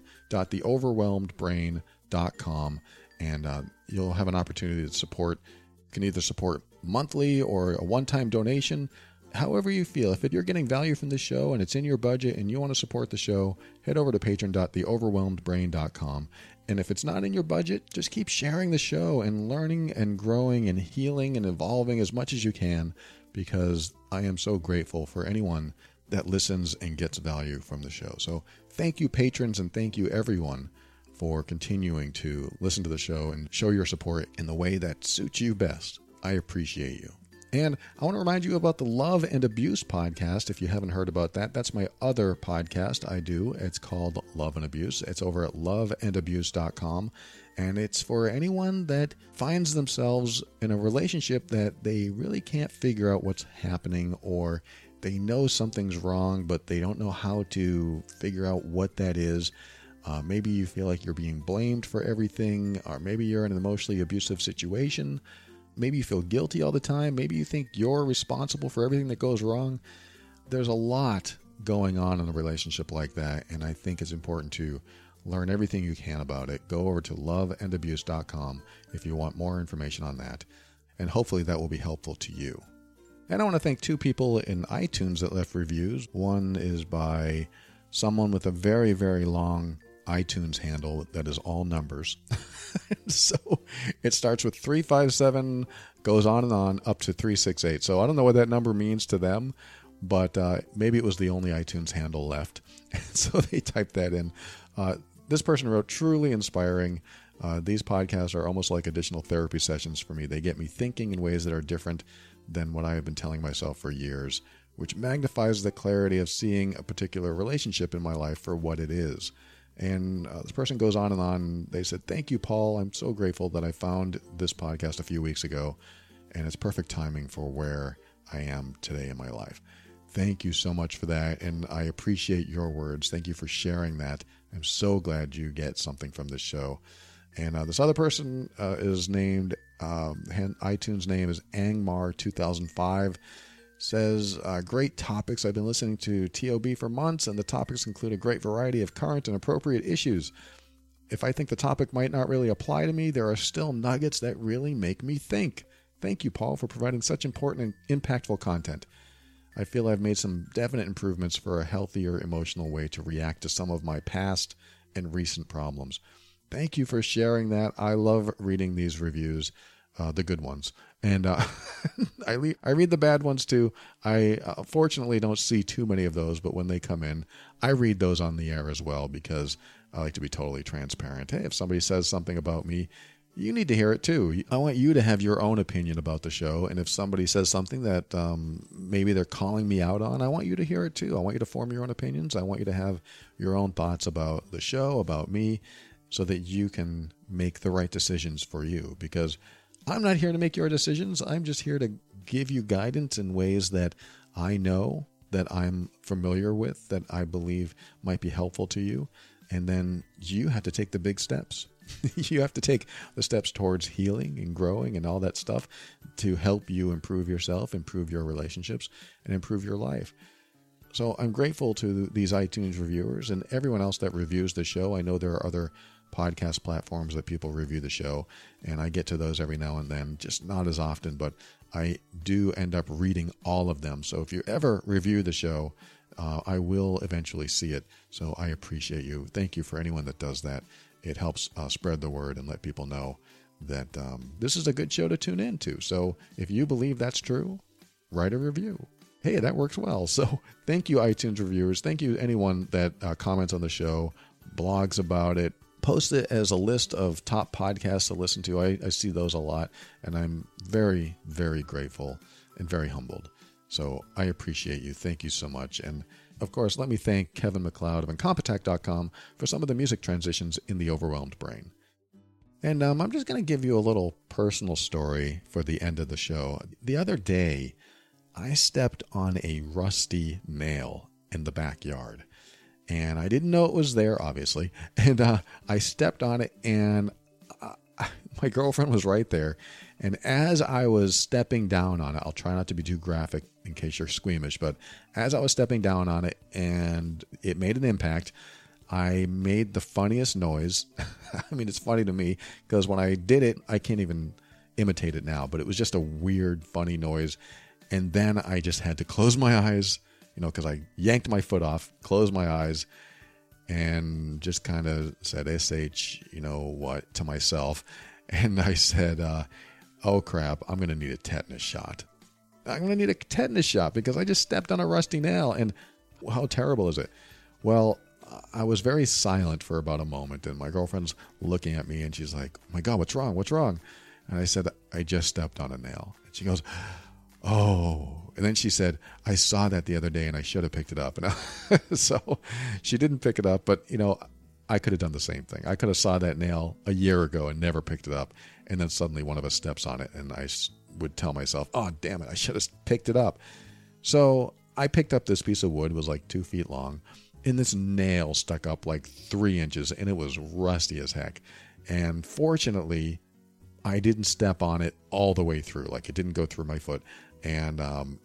Speaker 3: patron.theoverwhelmedbrain.com. And you'll have an opportunity to support. You can either support monthly or a one-time donation. However you feel. If you're getting value from this show and it's in your budget and you want to support the show, head over to patron.theoverwhelmedbrain.com. And if it's not in your budget, just keep sharing the show and learning and growing and healing and evolving as much as you can, because I am so grateful for anyone that listens and gets value from the show. So thank you, patrons, and thank you, everyone, for continuing to listen to the show and show your support in the way that suits you best. I appreciate you. And I want to remind you about the Love and Abuse podcast. If you haven't heard about that, that's my other podcast I do. It's called Love and Abuse. It's over at loveandabuse.com. And it's for anyone that finds themselves in a relationship that they really can't figure out what's happening, or they know something's wrong, but they don't know how to figure out what that is. Maybe you feel like you're being blamed for everything, or maybe you're in an emotionally abusive situation. Maybe you feel guilty all the time. Maybe you think you're responsible for everything that goes wrong. There's a lot going on in a relationship like that, and I think it's important to learn everything you can about it. Go over to loveandabuse.com if you want more information on that, and hopefully that will be helpful to you. And I want to thank two people in iTunes that left reviews. One is by someone with a very, very long iTunes handle that is all numbers. So it starts with 357, goes on and on up to 368. So I don't know what that number means to them, but maybe it was the only iTunes handle left. So they typed that in. This person wrote, truly inspiring. These podcasts are almost like additional therapy sessions for me. They get me thinking in ways that are different than what I have been telling myself for years, which magnifies the clarity of seeing a particular relationship in my life for what it is. And this person goes on and on. They said, thank you, Paul. I'm so grateful that I found this podcast a few weeks ago, and it's perfect timing for where I am today in my life. Thank you so much for that, and I appreciate your words. Thank you for sharing that. I'm so glad you get something from this show. And this other person is named, iTunes name is Angmar2005. Says, great topics. I've been listening to TOB for months, and the topics include a great variety of current and appropriate issues. If I think the topic might not really apply to me, there are still nuggets that really make me think. Thank you, Paul, for providing such important and impactful content. I feel I've made some definite improvements for a healthier emotional way to react to some of my past and recent problems. Thank you for sharing that. I love reading these reviews, the good ones. And I read the bad ones too. I fortunately don't see too many of those, but when they come in, I read those on the air as well because I like to be totally transparent. Hey, if somebody says something about me, you need to hear it too. I want you to have your own opinion about the show. And if somebody says something that maybe they're calling me out on, I want you to hear it too. I want you to form your own opinions. I want you to have your own thoughts about the show, about me, so that you can make the right decisions for you. Because I'm not here to make your decisions. I'm just here to give you guidance in ways that I know, that I'm familiar with, that I believe might be helpful to you. And then you have to take the big steps. You have to take the steps towards healing and growing and all that stuff to help you improve yourself, improve your relationships, and improve your life. So I'm grateful to these iTunes reviewers and everyone else that reviews the show. I know there are other podcast platforms that people review the show, and I get to those every now and then, just not as often, but I do end up reading all of them. So if you ever review the show, I will eventually see it. So I appreciate you. Thank you for anyone that does that. It helps spread the word and let people know that this is a good show to tune into. So if you believe that's true, write a review. Hey, that works well. So thank you, iTunes reviewers. Thank you, anyone that comments on the show, blogs about it, post it as a list of top podcasts to listen to. I see those a lot, and I'm very, very grateful and very humbled. So I appreciate you. Thank you so much. And of course, let me thank Kevin MacLeod of Incompetech.com for some of the music transitions in The Overwhelmed Brain. And I'm just going to give you a little personal story for the end of the show. The other day, I stepped on a rusty nail in the backyard. And I didn't know it was there, obviously. And I stepped on it, and my girlfriend was right there. And as I was stepping down on it, I'll try not to be too graphic in case you're squeamish, but as I was stepping down on it and it made an impact, I made the funniest noise. I mean, it's funny to me because when I did it, I can't even imitate it now, but it was just a weird, funny noise. And then I just had to close my eyes, because I yanked my foot off, closed my eyes, and just kind of said, SH, what, to myself. And I said, oh crap, I'm going to need a tetanus shot. I'm going to need a tetanus shot because I just stepped on a rusty nail. And how terrible is it? Well, I was very silent for about a moment, and my girlfriend's looking at me, and she's like, oh my God, what's wrong? What's wrong? And I said, I just stepped on a nail. And she goes, oh. And then she said, I saw that the other day and I should have picked it up. And so she didn't pick it up, but I could have done the same thing. I could have saw that nail a year ago and never picked it up. And then suddenly one of us steps on it and I would tell myself, oh, damn it, I should have picked it up. So I picked up this piece of wood. It was like 2 feet long, and this nail stuck up like 3 inches, and it was rusty as heck. And fortunately, I didn't step on it all the way through. Like, it didn't go through my foot. And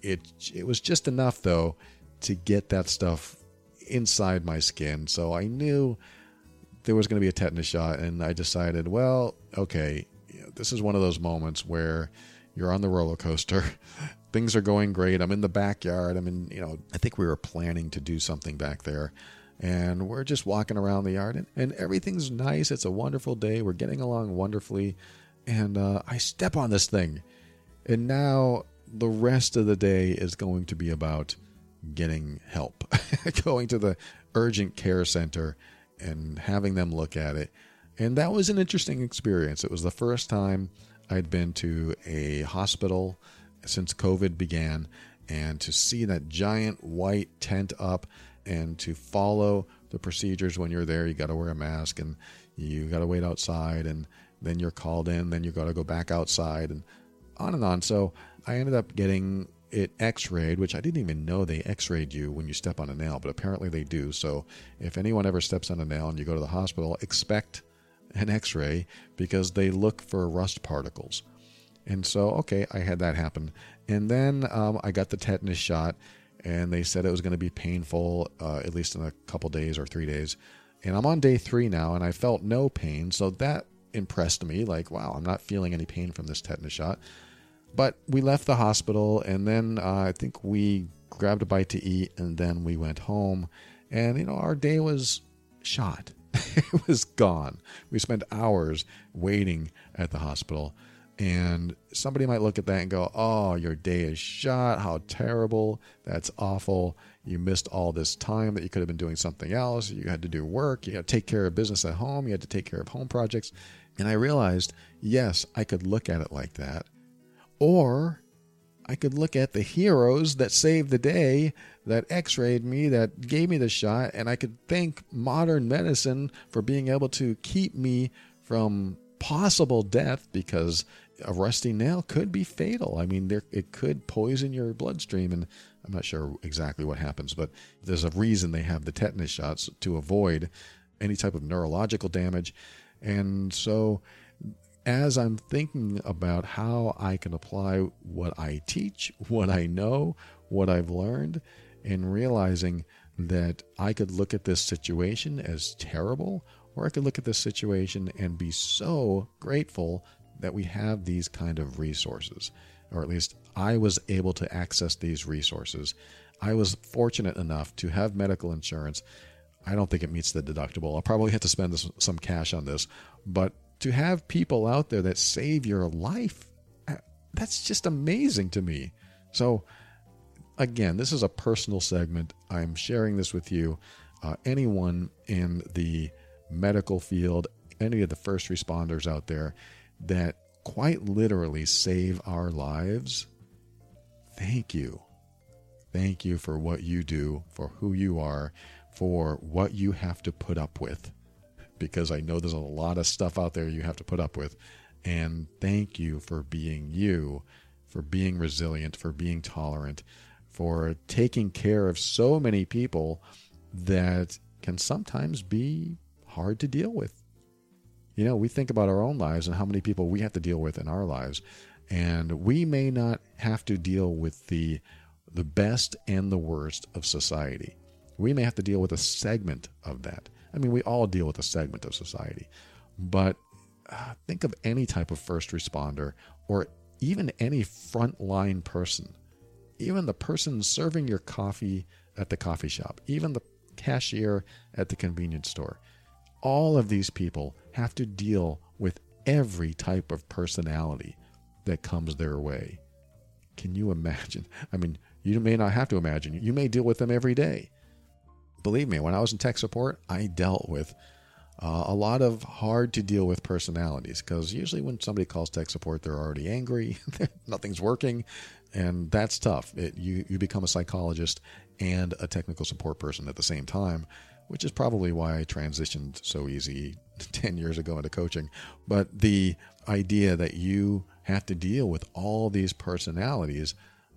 Speaker 3: it was just enough, though, to get that stuff inside my skin. So I knew there was going to be a tetanus shot, and I decided, well, okay, this is one of those moments where you're on the roller coaster. Things are going great. I'm in the backyard. I think we were planning to do something back there. And we're just walking around the yard, and everything's nice. It's a wonderful day. We're getting along wonderfully. And I step on this thing. And now the rest of the day is going to be about getting help. Going to the urgent care center and having them look at it. And that was an interesting experience. It was the first time I'd been to a hospital since COVID began. And to see that giant white tent up and to follow the procedures when you're there, you got to wear a mask and you got to wait outside, and then you're called in, then you got to go back outside, and on and on. So I ended up getting it x-rayed, which I didn't even know they x-rayed you when you step on a nail, but apparently they do. So if anyone ever steps on a nail and you go to the hospital, expect an x-ray because they look for rust particles. And so, okay, I had that happen. And then I got the tetanus shot, and they said it was going to be painful, at least in a couple days or 3 days. And I'm on day 3 now, and I felt no pain. So that impressed me, like, wow, I'm not feeling any pain from this tetanus shot. But we left the hospital, and then I think we grabbed a bite to eat, and then we went home. And, our day was shot. It was gone. We spent hours waiting at the hospital. And somebody might look at that and go, oh, your day is shot. How terrible. That's awful. You missed all this time that you could have been doing something else. You had to do work. You had to take care of business at home. You had to take care of home projects. And I realized, yes, I could look at it like that. Or I could look at the heroes that saved the day, that x-rayed me, that gave me the shot, and I could thank modern medicine for being able to keep me from possible death, because a rusty nail could be fatal. I mean, it could poison your bloodstream, and I'm not sure exactly what happens, but there's a reason they have the tetanus shots, to avoid any type of neurological damage. And so as I'm thinking about how I can apply what I teach, what I know, what I've learned, and realizing that I could look at this situation as terrible, or I could look at this situation and be so grateful that we have these kind of resources, or at least I was able to access these resources. I was fortunate enough to have medical insurance. I don't think it meets the deductible. I'll probably have to spend some cash on this, but to have people out there that save your life, that's just amazing to me. So again, this is a personal segment. I'm sharing this with you. Anyone in the medical field, any of the first responders out there that quite literally save our lives, thank you. Thank you for what you do, for who you are, for what you have to put up with. Because I know there's a lot of stuff out there you have to put up with. And thank you for being you, for being resilient, for being tolerant, for taking care of so many people that can sometimes be hard to deal with. We think about our own lives and how many people we have to deal with in our lives. And we may not have to deal with the best and the worst of society. We may have to deal with a segment of that. I mean, we all deal with a segment of society. But think of any type of first responder, or even any frontline person, even the person serving your coffee at the coffee shop, even the cashier at the convenience store. All of these people have to deal with every type of personality that comes their way. Can you imagine? I mean, you may not have to imagine. You may deal with them every day. Believe me, when I was in tech support, I dealt with a lot of hard to deal with personalities, because usually when somebody calls tech support, they're already angry, nothing's working, and that's tough. You become a psychologist and a technical support person at the same time, which is probably why I transitioned so easy 10 years ago into coaching. But the idea that you have to deal with all these personalities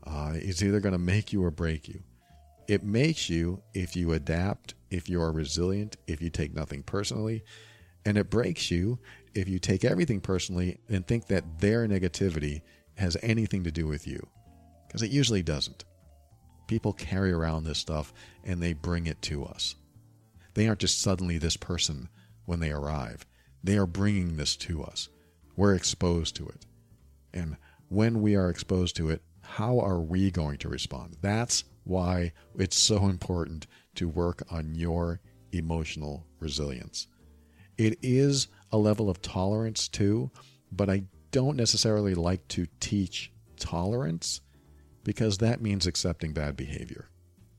Speaker 3: is either going to make you or break you. It makes you if you adapt, if you are resilient, if you take nothing personally, and it breaks you if you take everything personally and think that their negativity has anything to do with you, because it usually doesn't. People carry around this stuff and they bring it to us. They aren't just suddenly this person when they arrive. They are bringing this to us. We're exposed to it. And when we are exposed to it, how are we going to respond? That's why it's so important to work on your emotional resilience. It is a level of tolerance too, but I don't necessarily like to teach tolerance, because that means accepting bad behavior.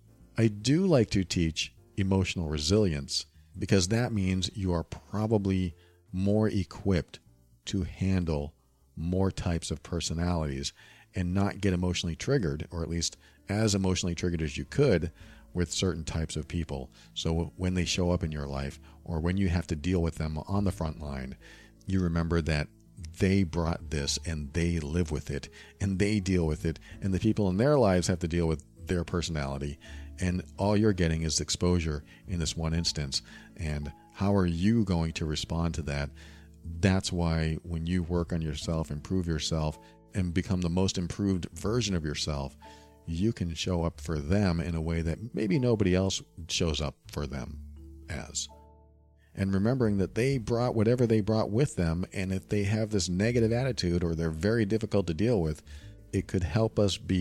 Speaker 3: I do like to teach emotional resilience, because that means you are probably more equipped to handle more types of personalities and not get emotionally triggered, or at least as emotionally triggered as you could with certain types of people. So when they show up in your life, or when you have to deal with them on the front line, you remember that they brought this and they live with it and they deal with it, and the people in their lives have to deal with their personality, and all you're getting is exposure in this one instance. And how are you going to respond to that? That's why when you work on yourself, improve yourself, and become the most improved version of yourself, you can show up for them in a way that maybe nobody else shows up for them as. And remembering that they brought whatever they brought with them, and if they have this negative attitude or they're very difficult to deal with, it could help us be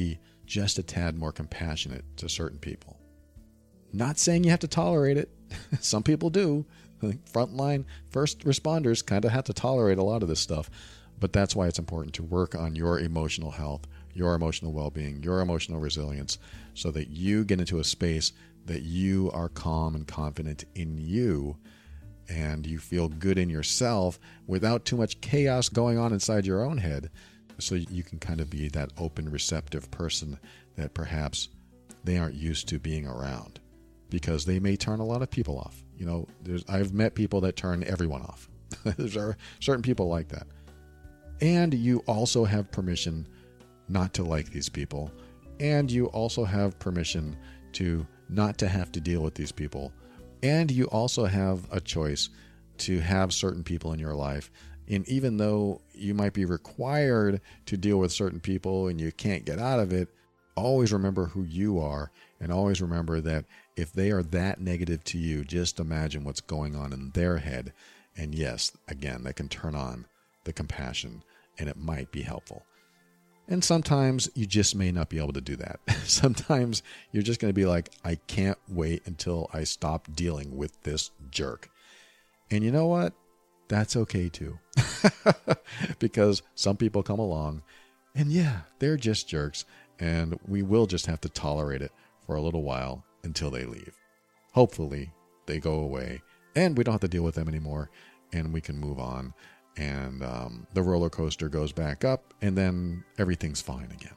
Speaker 3: just a tad more compassionate to certain people. Not saying you have to tolerate it. Some people do. Frontline first responders kind of have to tolerate a lot of this stuff. But that's why it's important to work on your emotional health, your emotional well-being, your emotional resilience, so that you get into a space that you are calm and confident in you, and you feel good in yourself without too much chaos going on inside your own head, so you can kind of be that open, receptive person that perhaps they aren't used to being around, because they may turn a lot of people off. I've met people that turn everyone off. There are certain people like that. And you also have permission not to like these people. And you also have permission to not to have to deal with these people. And you also have a choice to have certain people in your life. And even though you might be required to deal with certain people and you can't get out of it, always remember who you are, and always remember that if they are that negative to you, just imagine what's going on in their head. And yes, again, that can turn on the compassion, and it might be helpful. And sometimes you just may not be able to do that. Sometimes you're just going to be like, I can't wait until I stop dealing with this jerk. And you know what? That's okay too. Because some people come along and yeah, they're just jerks, and we will just have to tolerate it for a little while until they leave. Hopefully they go away and we don't have to deal with them anymore, and we can move on. And the roller coaster goes back up, and then everything's fine again.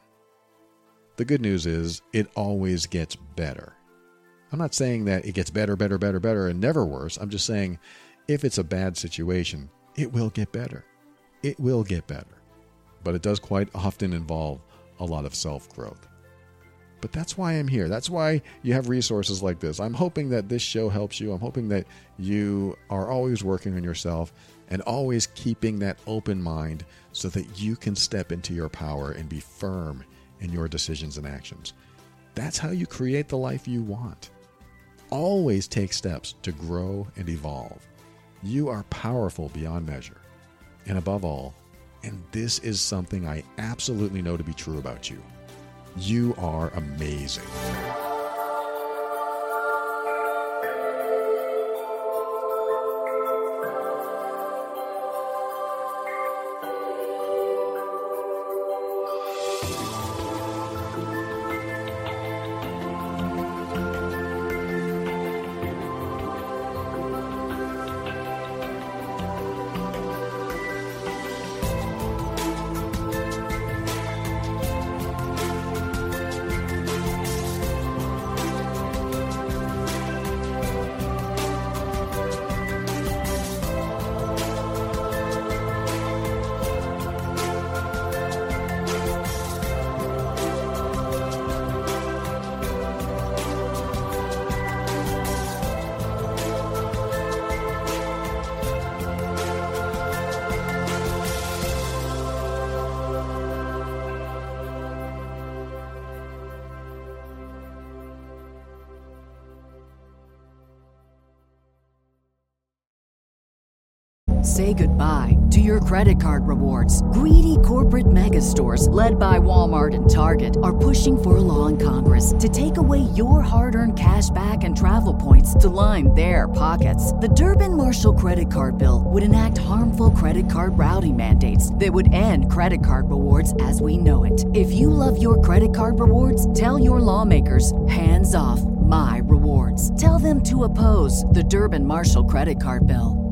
Speaker 3: The good news is it always gets better. I'm not saying that it gets better, and never worse. I'm just saying if it's a bad situation, it will get better. It will get better. But it does quite often involve a lot of self-growth. But that's why I'm here. That's why you have resources like this. I'm hoping that this show helps you. I'm hoping that you are always working on yourself and always keeping that open mind so that you can step into your power and be firm in your decisions and actions. That's how you create the life you want. Always take steps to grow and evolve. You are powerful beyond measure. And above all, and this is something I absolutely know to be true about you, you are amazing.
Speaker 1: Say goodbye to your credit card rewards. Greedy corporate mega stores, led by Walmart and Target, are pushing for a law in Congress to take away your hard-earned cash back and travel points to line their pockets. The Durbin-Marshall credit card bill would enact harmful credit card routing mandates that would end credit card rewards as we know it. If you love your credit card rewards, tell your lawmakers, hands off my rewards. Tell them to oppose the Durbin-Marshall credit card bill.